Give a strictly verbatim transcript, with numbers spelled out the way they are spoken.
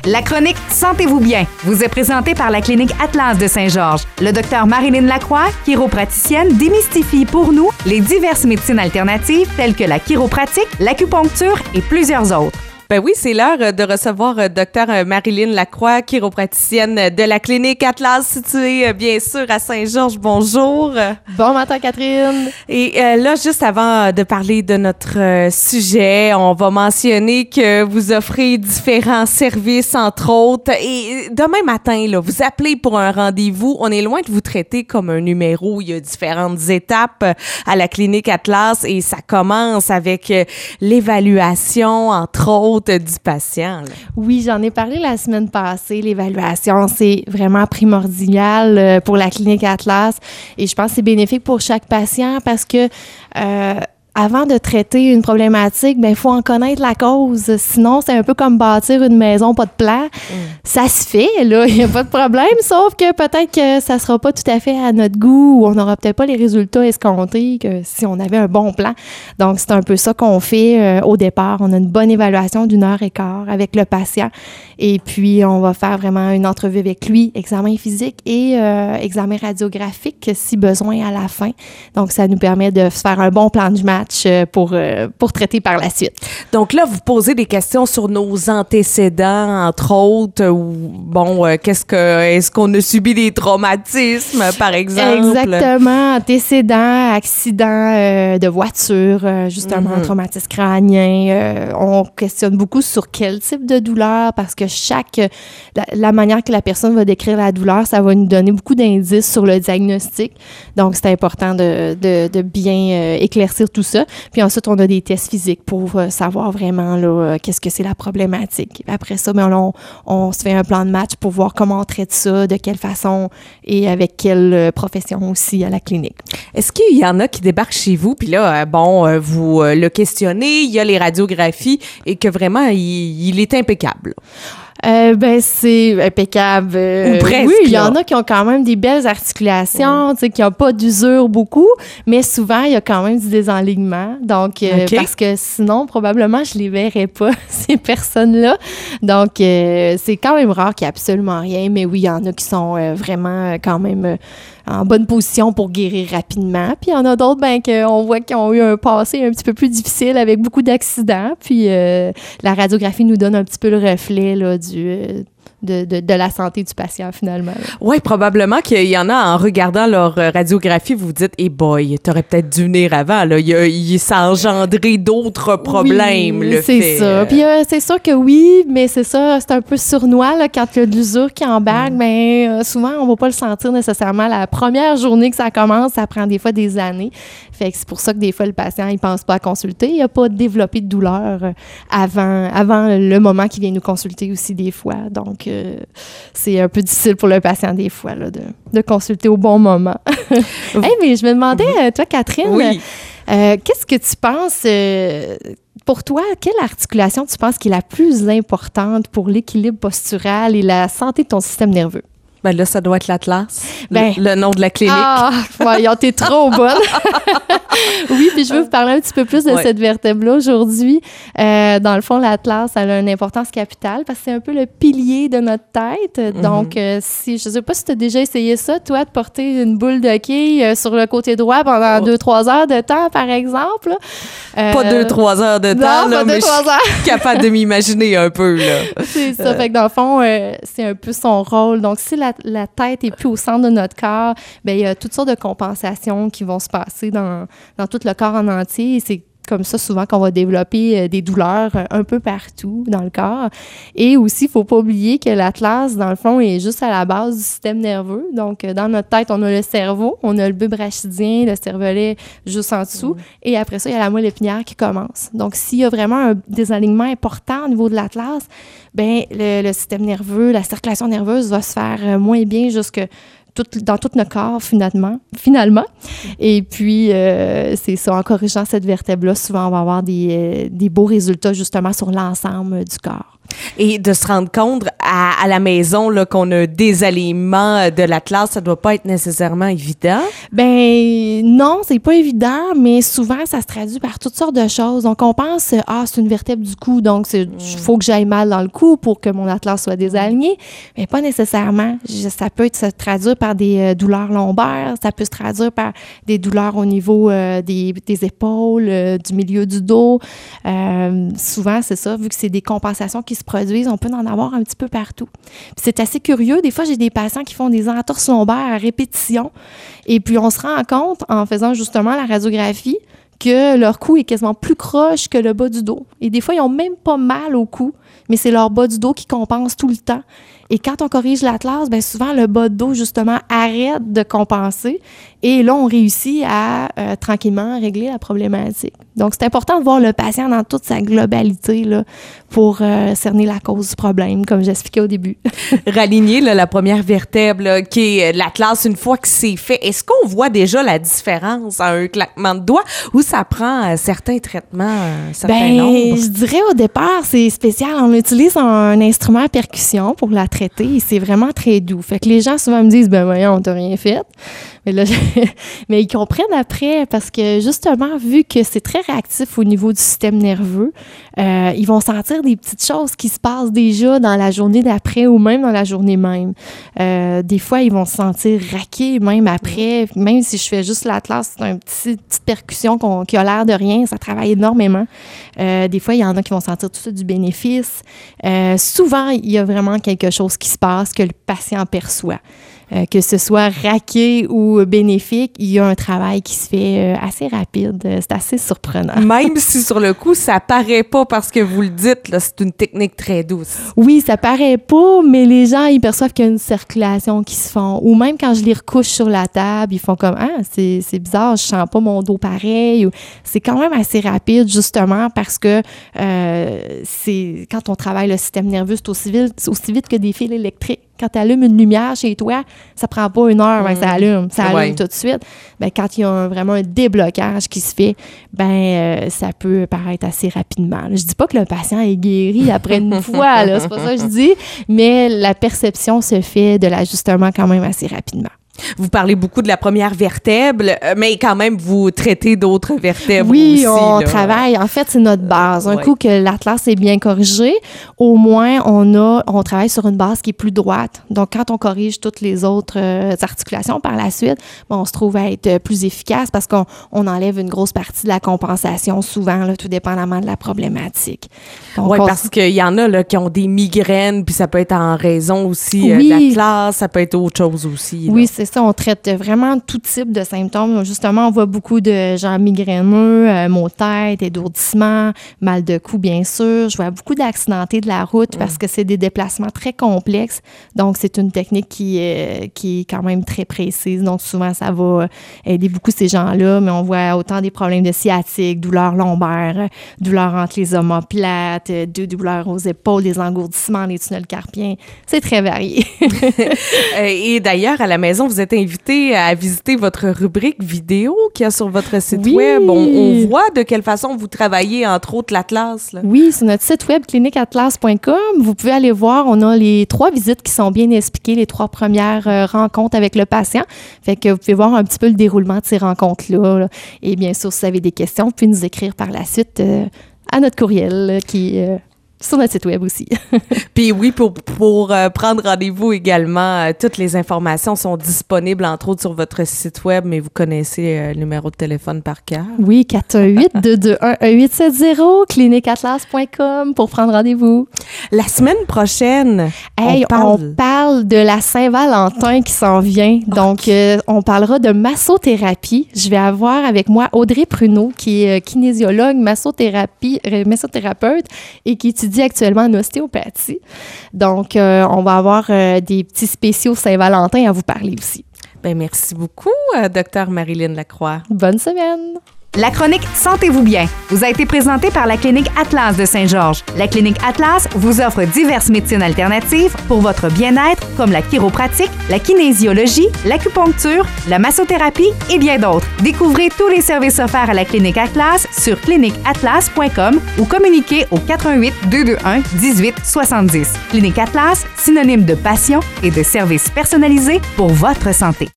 La chronique Sentez-vous bien vous est présentée par la clinique Atlas de Saint-Georges. Le docteur Marilyn Lacroix, chiropraticienne, démystifie pour nous les diverses médecines alternatives telles que la chiropratique, l'acupuncture et plusieurs autres. Ben oui, c'est l'heure de recevoir euh, docteur Marilyn Lacroix, chiropraticienne de la clinique Atlas, située euh, bien sûr à Saint-Georges. Bonjour. Bon matin, Catherine. Et euh, là, juste avant de parler de notre euh, sujet, on va mentionner que vous offrez différents services, entre autres. Et demain matin, là, vous appelez pour un rendez-vous. On est loin de vous traiter comme un numéro. Il y a différentes étapes à la clinique Atlas et ça commence avec euh, l'évaluation, entre autres, du patient. Là. Oui, j'en ai parlé la semaine passée. L'évaluation, c'est vraiment primordial pour la clinique Atlas et je pense que c'est bénéfique pour chaque patient parce que euh, avant de traiter une problématique, ben il faut en connaître la cause. Sinon, c'est un peu comme bâtir une maison, pas de plan. Mm. Ça se fait, là, il n'y a pas de problème, sauf que peut-être que ça sera pas tout à fait à notre goût ou on n'aura peut-être pas les résultats escomptés que si on avait un bon plan. Donc, c'est un peu ça qu'on fait euh, au départ. On a une bonne évaluation d'une heure et quart avec le patient et puis on va faire vraiment une entrevue avec lui, examen physique et euh, examen radiographique si besoin à la fin. Donc, ça nous permet de se faire un bon plan de match pour, euh, pour traiter par la suite. Donc là, vous posez des questions sur nos antécédents, entre autres, ou bon, euh, qu'est-ce que, est-ce qu'on a subi des traumatismes, par exemple? Exactement, antécédents, accidents euh, de voiture, euh, justement, mm-hmm. traumatisme crânien. Euh, on questionne beaucoup sur quel type de douleur, parce que chaque, la, la manière que la personne va décrire la douleur, ça va nous donner beaucoup d'indices sur le diagnostic. Donc, c'est important de, de, de bien euh, éclaircir tout ça. Puis ensuite, on a des tests physiques pour euh, savoir vraiment là, euh, qu'est-ce que c'est la problématique. Après ça, bien, on, on se fait un plan de match pour voir comment on traite ça, de quelle façon et avec quelle euh, profession aussi à la clinique. Est-ce qu'il y en a qui débarquent chez vous, puis là, euh, bon, euh, vous euh, le questionnez, il y a les radiographies et que vraiment, il, il est impeccable? Euh, ben c'est impeccable. Euh, Ou presque. Oui, il y en a qui ont quand même des belles articulations, tu sais, qui n'ont pas d'usure beaucoup, mais souvent il y a quand même du désalignement. Donc euh, okay. Parce que sinon probablement je les verrais pas ces personnes-là. Donc euh, c'est quand même rare qu'il y ait absolument rien, mais oui, il y en a qui sont euh, vraiment euh, quand même euh, en bonne position pour guérir rapidement. Puis il y en a d'autres, ben qu'on voit qu'ils ont eu un passé un petit peu plus difficile avec beaucoup d'accidents. Puis euh, la radiographie nous donne un petit peu le reflet là, du, de, de, de la santé du patient finalement. Oui, probablement qu'il y en a en regardant leur radiographie, vous vous dites « Eh boy, t'aurais peut-être dû venir avant. » Là. Il, il, ça a engendré d'autres problèmes. Oui, le c'est fait. ça. Puis euh, c'est sûr que oui, mais c'est ça, c'est un peu sournois là, quand il y a de l'usure qui embarque. Mm. Mais euh, souvent, on va pas le sentir nécessairement. La première journée que ça commence, ça prend des fois des années. Fait que c'est pour ça que des fois, le patient, il pense pas à consulter. Il a pas développé de douleur avant, avant le moment qu'il vient nous consulter aussi des fois. Donc, euh, c'est un peu difficile pour le patient des fois là, de, de consulter au bon moment. Hey, mais je me demandais, oui. toi, Catherine, oui. euh, qu'est-ce que tu penses... Euh, pour toi, quelle articulation tu penses qui est la plus importante pour l'équilibre postural et la santé de ton système nerveux? Ben là, ça doit être l'Atlas, ben, le, le nom de la clinique. Ah, voyons, t'es trop bonne. Oui, puis je veux vous parler un petit peu plus de ouais. cette vertèbre-là aujourd'hui. Euh, dans le fond, l'Atlas, elle a une importance capitale parce que c'est un peu le pilier de notre tête. Mm-hmm. Donc, euh, si je sais pas si tu as déjà essayé ça, toi, de porter une boule de quille euh, sur le côté droit pendant deux, trois heures de temps, par exemple. Euh, pas deux, trois heures de temps, non, là, pas deux, mais trois heures. Je suis capable de m'imaginer un peu, là. C'est ça. Euh. Fait que dans le fond, euh, c'est un peu son rôle. Donc, si la la tête est plus au centre de notre corps, bien, il y a toutes sortes de compensations qui vont se passer dans, dans tout le corps en entier. Et c'est comme ça souvent qu'on va développer euh, des douleurs euh, un peu partout dans le corps. Et aussi, il ne faut pas oublier que l'Atlas, dans le fond, est juste à la base du système nerveux. Donc, euh, dans notre tête, on a le cerveau, on a le bulbe rachidien, le cervelet juste en dessous. Mmh. Et après ça, il y a la moelle épinière qui commence. Donc, s'il y a vraiment un désalignement important au niveau de l'Atlas, bien, le, le système nerveux, la circulation nerveuse va se faire euh, moins bien jusque Tout, dans tout notre corps, finalement. finalement. Et puis, euh, c'est ça, en corrigeant cette vertèbre-là, souvent, on va avoir des, euh, des beaux résultats, justement, sur l'ensemble du corps. Et de se rendre compte à, à la maison là, qu'on a des aliments de l'Atlas, ça doit pas être nécessairement évident? Ben non, c'est pas évident, mais souvent, ça se traduit par toutes sortes de choses. Donc, on pense, ah, c'est une vertèbre du cou, donc il mm. faut que j'aille mal dans le cou pour que mon Atlas soit désaligné. Mais pas nécessairement. Je, ça peut être, se traduire par des euh, douleurs lombaires, ça peut se traduire par des douleurs au niveau euh, des, des épaules, euh, du milieu du dos. Euh, souvent, c'est ça, vu que c'est des compensations qui se produisent, on peut en avoir un petit peu partout. Puis c'est assez curieux. Des fois, j'ai des patients qui font des entorses lombaires à répétition. Et puis, on se rend compte, en faisant justement la radiographie, que leur cou est quasiment plus croche que le bas du dos. Et des fois, ils n'ont même pas mal au cou, mais c'est leur bas du dos qui compense tout le temps. Et quand on corrige l'Atlas, bien souvent, le bas de dos, justement, arrête de compenser. Et là, on réussit à euh, tranquillement régler la problématique. Donc, c'est important de voir le patient dans toute sa globalité là, pour euh, cerner la cause du problème, comme j'expliquais au début. Raligner là, la première vertèbre, là, qui est l'Atlas, une fois que c'est fait, est-ce qu'on voit déjà la différence à un claquement de doigts ou ça prend euh, certains traitements, un certain ben, nombre? Je dirais au départ, c'est spécial. On utilise un instrument à percussion pour la traiter et c'est vraiment très doux. Fait que les gens souvent me disent, ben voyons, on t'a rien fait. Mais là, mais ils comprennent après parce que justement, vu que c'est très réactif au niveau du système nerveux, euh, ils vont sentir des petites choses qui se passent déjà dans la journée d'après ou même dans la journée même. Euh, des fois, ils vont se sentir raqués même après. Même si je fais juste l'Atlas, c'est une petit, petite percussion qu'on, qui a l'air de rien, ça travaille énormément. Euh, des fois, il y en a qui vont sentir tout ça du bénéfice. Euh, souvent, il y a vraiment quelque chose qui se passe que le patient perçoit. Euh, que ce soit raqué ou bénéfique, il y a un travail qui se fait euh, assez rapide. C'est assez surprenant. Même si sur le coup, ça paraît pas parce que vous le dites, là, c'est une technique très douce. Oui, ça paraît pas, mais les gens, ils perçoivent qu'il y a une circulation qui se font. Ou même quand je les recouche sur la table, ils font comme « Ah, c'est, c'est bizarre, je sens pas mon dos pareil. » C'est quand même assez rapide, justement, parce que euh, c'est quand on travaille le système nerveux, c'est aussi vite, c'est aussi vite que des fils électriques. Quand tu allumes une lumière chez toi, ça prend pas une heure, ben, ça allume. Ça allume ouais. tout de suite. Ben, quand il y a un, vraiment un déblocage qui se fait, ben, euh, ça peut paraître assez rapidement. Je dis pas que le patient est guéri après une fois, là, c'est pas ça que je dis, mais la perception se fait de l'ajustement quand même assez rapidement. Vous parlez beaucoup de la première vertèbre, mais quand même, vous traitez d'autres vertèbres oui, aussi. Oui, on là. travaille. En fait, c'est notre base. Un ouais. coup que l'Atlas est bien corrigé, au moins, on a, on travaille sur une base qui est plus droite. Donc, quand on corrige toutes les autres euh, articulations par la suite, bon, on se trouve à être plus efficace parce qu'on on enlève une grosse partie de la compensation souvent, là, tout dépendamment de la problématique. Oui, on... parce qu'il y en a là, qui ont des migraines, puis ça peut être en raison aussi oui. euh, de l'Atlas, ça peut être autre chose aussi. Là. Oui, c'est ça, on traite vraiment tout type de symptômes. Justement, on voit beaucoup de gens migraineux, euh, maux de tête, étourdissement, mal de cou, bien sûr. Je vois beaucoup d'accidentés de la route mmh. parce que c'est des déplacements très complexes. Donc, c'est une technique qui, euh, qui est quand même très précise. Donc, souvent, ça va aider beaucoup ces gens-là, mais on voit autant des problèmes de sciatique, douleurs lombaires, douleurs entre les omoplates, de douleurs aux épaules, des engourdissements, les tunnels carpiens. C'est très varié. Et d'ailleurs, à la maison, vous êtes invité à visiter votre rubrique vidéo qu'il y a sur votre site oui. web. On, on voit de quelle façon vous travaillez, entre autres, l'Atlas. Là. Oui, sur notre site web clinique atlas point com. Vous pouvez aller voir, on a les trois visites qui sont bien expliquées, les trois premières euh, rencontres avec le patient. Fait que vous pouvez voir un petit peu le déroulement de ces rencontres-là. Là. Et bien sûr, si vous avez des questions, vous pouvez nous écrire par la suite euh, à notre courriel là, qui est... Euh, sur notre site web aussi. Puis oui, pour, pour euh, prendre rendez-vous également, euh, toutes les informations sont disponibles, entre autres, sur votre site web, mais vous connaissez euh, le numéro de téléphone par cœur. Oui, quatre un huit, deux deux un, un huit sept zéro, clinique atlas point com pour prendre rendez-vous. La semaine prochaine, hey, on, parle... on parle de la Saint-Valentin qui s'en vient. Donc, okay. euh, on parlera de massothérapie. Je vais avoir avec moi Audrey Pruneau, qui est kinésiologue, massothérapie, euh, massothérapeute et qui étudie actuellement en ostéopathie. Donc, euh, on va avoir euh, des petits spéciaux Saint-Valentin à vous parler aussi. Bien, merci beaucoup, euh, docteur Marilyn Lacroix. Bonne semaine! La chronique Sentez-vous bien vous a été présentée par la clinique Atlas de Saint-Georges. La clinique Atlas vous offre diverses médecines alternatives pour votre bien-être comme la chiropratique, la kinésiologie, l'acupuncture, la massothérapie et bien d'autres. Découvrez tous les services offerts à la clinique Atlas sur clinique atlas point com ou communiquez au quatre un huit, deux deux un, dix-huit soixante-dix. Clinique Atlas, synonyme de passion et de services personnalisés pour votre santé.